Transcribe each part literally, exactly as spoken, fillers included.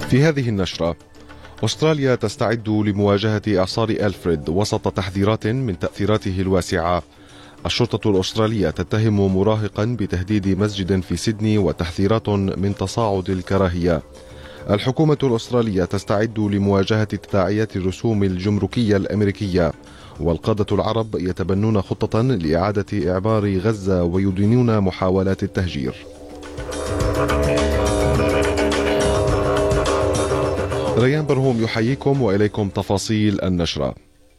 في هذه النشرة: أستراليا تستعد لمواجهة إعصار ألفريد وسط تحذيرات من تأثيراته الواسعة. الشرطة الأسترالية تتهم مراهقا بتهديد مسجد في سيدني وتحذيرات من تصاعد الكراهية. الحكومة الأسترالية تستعد لمواجهة تداعيات الرسوم الجمركية الأمريكية، والقادة العرب يتبنون خطة لإعادة إعمار غزة ويدينون محاولات التهجير. ريان برهوم يحييكم وإليكم تفاصيل النشرة.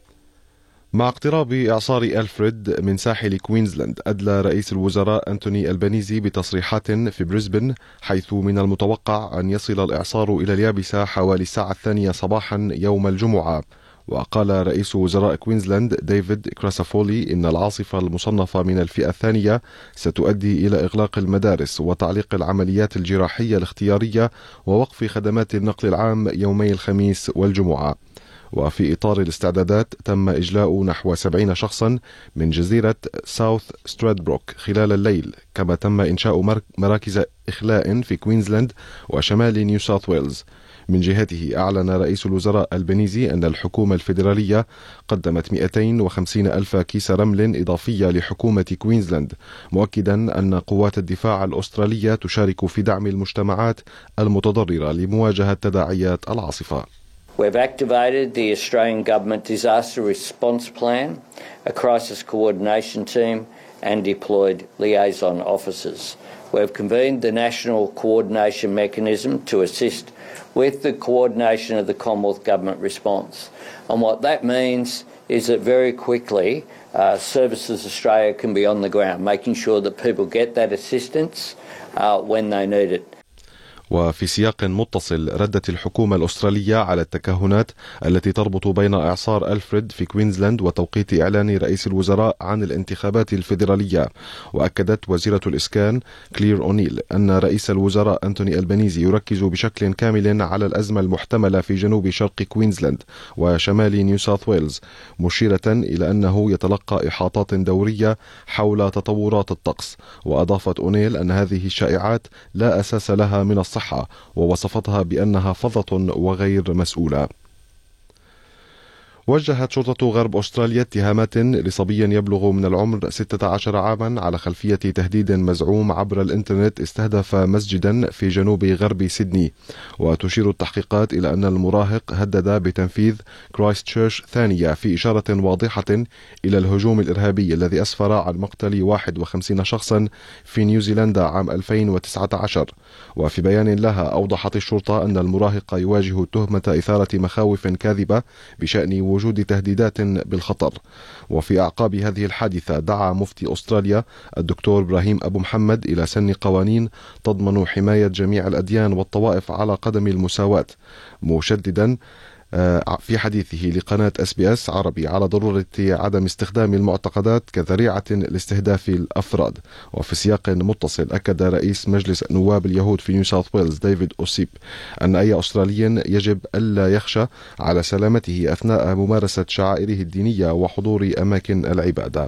مع اقتراب إعصار ألفريد من ساحل كوينزلاند، أدلى رئيس الوزراء أنتوني ألبانيزي بتصريحات في بريسبن، حيث من المتوقع أن يصل الإعصار إلى اليابسة حوالي الساعة الثانية صباحا يوم الجمعة. وقال رئيس وزراء كوينزلاند ديفيد كراسافولي إن العاصفة المصنفة من الفئة الثانية ستؤدي إلى إغلاق المدارس وتعليق العمليات الجراحية الاختيارية ووقف خدمات النقل العام يومي الخميس والجمعة. وفي إطار الاستعدادات تم إجلاء نحو سبعين شخصا من جزيرة ساوث سترادبروك خلال الليل، كما تم إنشاء مراكز إخلاء في كوينزلاند وشمال نيو ساوث ويلز. من جهته أعلن رئيس الوزراء ألبانيزي أن الحكومة الفيدرالية قدمت مئتين وخمسين ألف كيس رمل إضافية لحكومة كوينزلاند، مؤكدا أن قوات الدفاع الأسترالية تشارك في دعم المجتمعات المتضررة لمواجهة تداعيات العاصفة. We've activated the Australian Government Disaster Response Plan, a crisis coordination team and deployed liaison officers. We've convened the National Coordination Mechanism to assist with the coordination of the Commonwealth Government response. And what that means is that very quickly uh, Services Australia can be on the ground, making sure that people get that assistance uh, when they need it. وفي سياق متصل، ردت الحكومة الأسترالية على التكهنات التي تربط بين إعصار ألفريد في كوينزلاند وتوقيت إعلان رئيس الوزراء عن الانتخابات الفيدرالية. وأكدت وزيرة الإسكان كلير أونيل أن رئيس الوزراء أنتوني ألبانيزي يركز بشكل كامل على الأزمة المحتملة في جنوب شرق كوينزلاند وشمال نيو ساوث ويلز، مشيرة إلى أنه يتلقى إحاطات دورية حول تطورات الطقس. وأضافت أونيل أن هذه الشائعات لا أساس لها من الصحة، ووصفتها بأنها فظة وغير مسؤولة. وجهت شرطة غرب أستراليا اتهامات لصبي يبلغ من العمر ستة عشر عاما على خلفية تهديد مزعوم عبر الإنترنت استهدف مسجدا في جنوب غرب سيدني. وتشير التحقيقات إلى أن المراهق هدد بتنفيذ كرايست تشيرش ثانية في إشارة واضحة إلى الهجوم الإرهابي الذي أسفر عن مقتل واحد وخمسين شخصا في نيوزيلندا عام ألفين وتسعة عشر. وفي بيان لها أوضحت الشرطة أن المراهق يواجه تهمة إثارة مخاوف كاذبة بشأن وجود تهديدات بالخطر. وفي أعقاب هذه الحادثة دعا مفتي أستراليا الدكتور إبراهيم أبو محمد إلى سن قوانين تضمن حماية جميع الأديان والطوائف على قدم المساواة، مشددا في حديثه لقناة اس بي اس عربي على ضرورة عدم استخدام المعتقدات كذريعة لاستهداف الأفراد. وفي سياق متصل، أكد رئيس مجلس نواب اليهود في نيو ساوث ويلز ديفيد أوسيب أن أي أسترالي يجب ألا يخشى على سلامته أثناء ممارسة شعائره الدينية وحضور أماكن العبادة.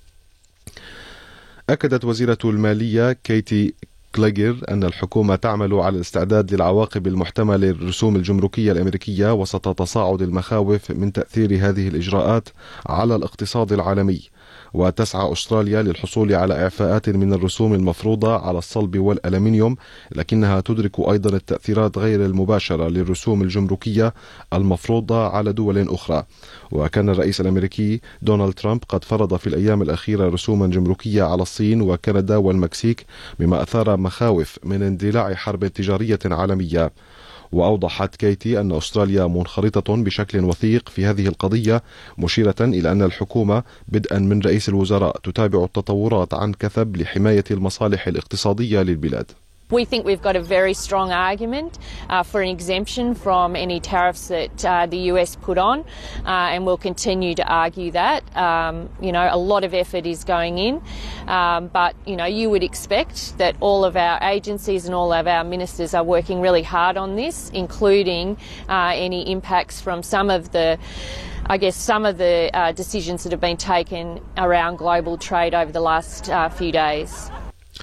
أكدت وزيرة المالية كيتي كليجر أن الحكومة تعمل على الاستعداد للعواقب المحتملة للرسوم الجمركية الأمريكية وسط تصاعد المخاوف من تأثير هذه الإجراءات على الاقتصاد العالمي. وتسعى أستراليا للحصول على إعفاءات من الرسوم المفروضة على الصلب والألمنيوم، لكنها تدرك أيضا التأثيرات غير المباشرة للرسوم الجمركية المفروضة على دول أخرى. وكان الرئيس الأمريكي دونالد ترامب قد فرض في الأيام الأخيرة رسوما جمركية على الصين وكندا والمكسيك، مما أثار مخاوف من اندلاع حرب تجارية عالمية. وأوضحت كيتي أن أستراليا منخرطة بشكل وثيق في هذه القضية، مشيرة إلى أن الحكومة بدءا من رئيس الوزراء تتابع التطورات عن كثب لحماية المصالح الاقتصادية للبلاد. We think we've got a very strong argument uh, for an exemption from any tariffs that uh, the U S put on, uh, and we'll continue to argue that. Um, you know, a lot of effort is going in, um, but, you know, you would expect that all of our agencies and all of our ministers are working really hard on this, including uh, any impacts from some of the I guess some of the uh, decisions that have been taken around global trade over the last uh, few days.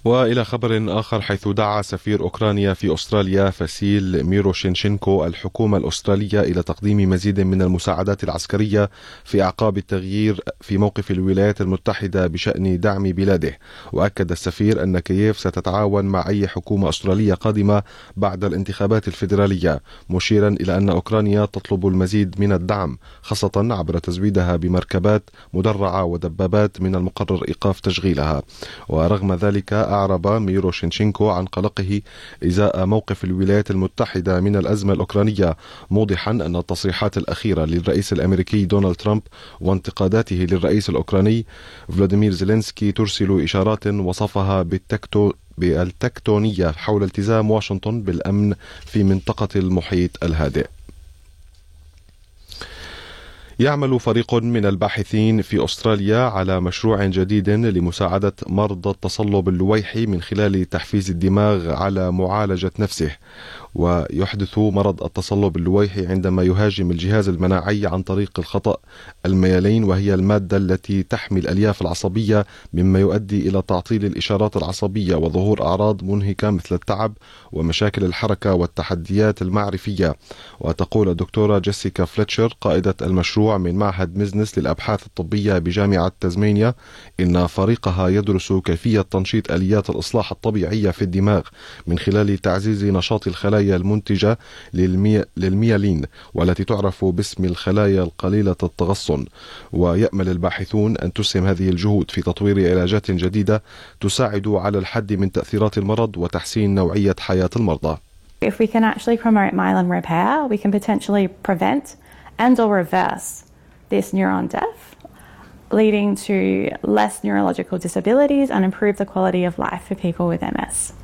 وإلى خبر آخر، حيث دعا سفير أوكرانيا في أستراليا فاسيل ميروشينشينكو الحكومة الأسترالية إلى تقديم مزيد من المساعدات العسكرية في أعقاب التغيير في موقف الولايات المتحدة بشأن دعم بلاده. وأكد السفير أن كييف ستتعاون مع أي حكومة أسترالية قادمة بعد الانتخابات الفيدرالية، مشيرا إلى أن أوكرانيا تطلب المزيد من الدعم، خاصة عبر تزويدها بمركبات مدرعة ودبابات من المقرر إيقاف تشغيلها. ورغم ذلك أعرب ميروشينشينكو عن قلقه إزاء موقف الولايات المتحدة من الأزمة الأوكرانية، موضحا أن التصريحات الأخيرة للرئيس الأمريكي دونالد ترامب وانتقاداته للرئيس الأوكراني فلاديمير زيلينسكي ترسل إشارات وصفها بالتكتو بالتكتونية حول التزام واشنطن بالأمن في منطقة المحيط الهادئ. يعمل فريق من الباحثين في أستراليا على مشروع جديد لمساعدة مرضى التصلب اللويحي من خلال تحفيز الدماغ على معالجة نفسه. ويحدث مرض التصلب اللويحي عندما يهاجم الجهاز المناعي عن طريق الخطأ الميالين، وهي المادة التي تحمي الألياف العصبية، مما يؤدي إلى تعطيل الإشارات العصبية وظهور أعراض منهكة مثل التعب ومشاكل الحركة والتحديات المعرفية. وتقول الدكتورة جيسيكا فليتشر قائدة المشروع من معهد ميزنس للأبحاث الطبية بجامعة تازمانيا إن فريقها يدرس كيفية تنشيط آليات الإصلاح الطبيعية في الدماغ من خلال تعزيز نشاط الخلايا المنتجة للمي... للميالين، والتي تعرف باسم الخلايا القليلة التغصن. ويأمل الباحثون أن تسهم هذه الجهود في تطوير علاجات جديدة تساعد على الحد من تأثيرات المرض وتحسين نوعية حياة المرضى. If we can actually promote myelin repair, we can potentially prevent and or reverse this neuron death, leading to less neurological disabilities and improve the quality of life for people with M S.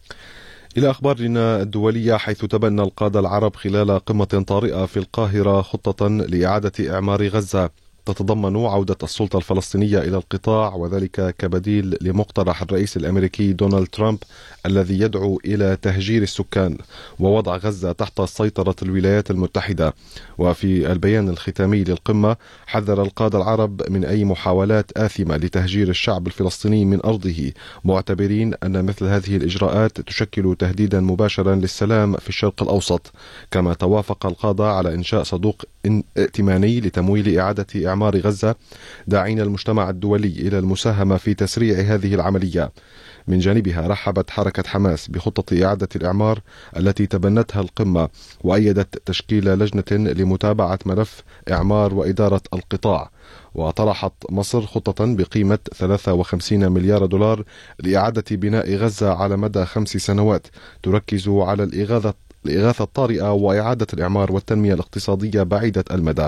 إلى أخبارنا الدولية، حيث تبنى القادة العرب خلال قمة طارئة في القاهرة خطة لإعادة إعمار غزة تتضمن عودة السلطة الفلسطينية إلى القطاع، وذلك كبديل لمقترح الرئيس الأمريكي دونالد ترامب الذي يدعو إلى تهجير السكان ووضع غزة تحت سيطرة الولايات المتحدة. وفي البيان الختامي للقمة حذر القادة العرب من أي محاولات آثمة لتهجير الشعب الفلسطيني من أرضه، معتبرين أن مثل هذه الإجراءات تشكل تهديدا مباشرا للسلام في الشرق الأوسط. كما توافق القادة على إنشاء صندوق ائتماني لتمويل إعادة إعمار غزة، داعين المجتمع الدولي إلى المساهمة في تسريع هذه العملية. من جانبها رحبت حركة حماس بخطة إعادة الإعمار التي تبنتها القمة، وأيدت تشكيل لجنة لمتابعة ملف إعمار وإدارة القطاع. وطرحت مصر خطة بقيمة ثلاثة وخمسين مليار دولار لإعادة بناء غزة على مدى خمس سنوات، تركز على الإغاثة الإغاثة الطارئة وإعادة الإعمار والتنمية الاقتصادية بعيدة المدى.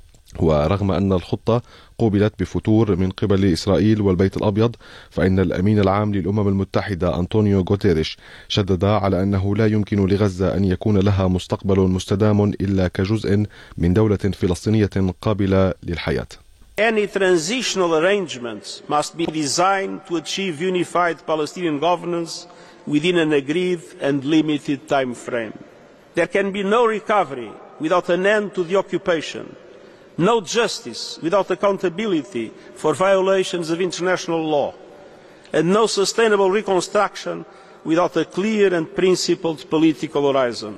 ورغم أن الخطة قوبلت بفتور من قبل إسرائيل والبيت الأبيض، فإن الأمين العام للأمم المتحدة أنطونيو غوتيريش شدد على أنه لا يمكن لغزة أن يكون لها مستقبل مستدام إلا كجزء من دولة فلسطينية قابلة للحياة. Any transitional arrangements must be designed to achieve unified Palestinian governance within an agreed and limited time frame. There can be no recovery without an end to the occupation, no justice without accountability for violations of international law, and no sustainable reconstruction without a clear and principled political horizon.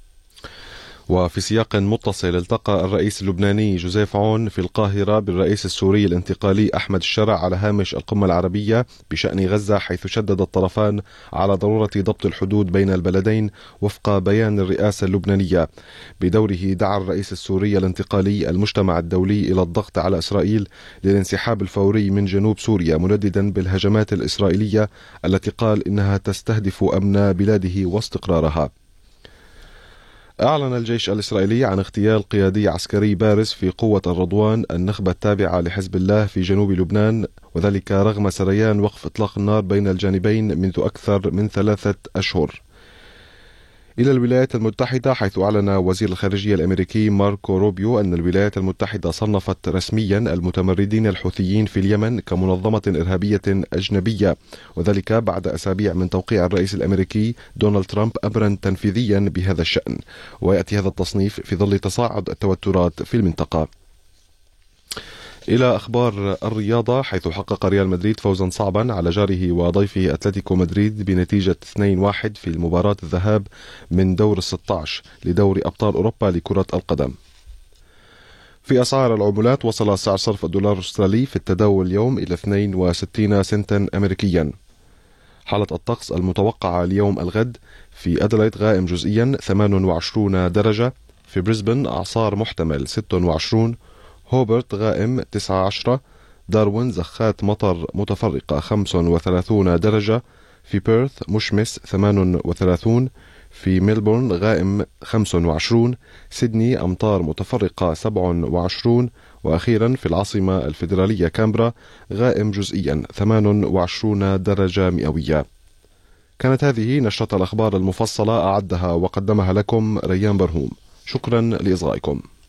وفي سياق متصل، التقى الرئيس اللبناني جوزيف عون في القاهرة بالرئيس السوري الانتقالي أحمد الشرع على هامش القمة العربية بشأن غزة، حيث شدد الطرفان على ضرورة ضبط الحدود بين البلدين وفق بيان الرئاسة اللبنانية. بدوره دعا الرئيس السوري الانتقالي المجتمع الدولي إلى الضغط على إسرائيل للانسحاب الفوري من جنوب سوريا، منددا بالهجمات الإسرائيلية التي قال إنها تستهدف أمن بلاده واستقرارها. أعلن الجيش الإسرائيلي عن اغتيال قيادي عسكري بارز في قوة الرضوان، النخبة التابعة لحزب الله في جنوب لبنان، وذلك رغم سريان وقف إطلاق النار بين الجانبين منذ أكثر من ثلاثة أشهر. إلى الولايات المتحدة، حيث أعلن وزير الخارجية الأمريكي ماركو روبيو أن الولايات المتحدة صنفت رسميا المتمردين الحوثيين في اليمن كمنظمة إرهابية أجنبية، وذلك بعد أسابيع من توقيع الرئيس الأمريكي دونالد ترامب أمرا تنفيذيا بهذا الشأن. ويأتي هذا التصنيف في ظل تصاعد التوترات في المنطقة. إلى أخبار الرياضة، حيث حقق ريال مدريد فوزا صعبا على جاره وضيفه أتلتيكو مدريد بنتيجة اثنين واحد في المباراة الذهاب من دور الستة عشر لدوري أبطال أوروبا لكرة القدم. في أسعار العملات، وصل سعر صرف الدولار الأسترالي في التداول اليوم إلى اثنين وستين سنتا أمريكيا. حالة الطقس المتوقعة اليوم الغد: في أدلايد غائم جزئيا ثمانية وعشرين درجة، في بريسبن أعصار محتمل ستة وعشرين، هوبرت غائم تسعة عشر، داروين زخات مطر متفرقة خمسة وثلاثين درجة، في بيرث مشمس ثمانية وثلاثين، في ميلبورن غائم خمسة وعشرين، سيدني أمطار متفرقة سبعة وعشرين، وأخيرا في العاصمة الفيدرالية كامبرا غائم جزئيا ثمانية وعشرين درجة مئوية. كانت هذه نشرة الأخبار المفصلة، أعدها وقدمها لكم ريان برهوم. شكرا لإصغائكم.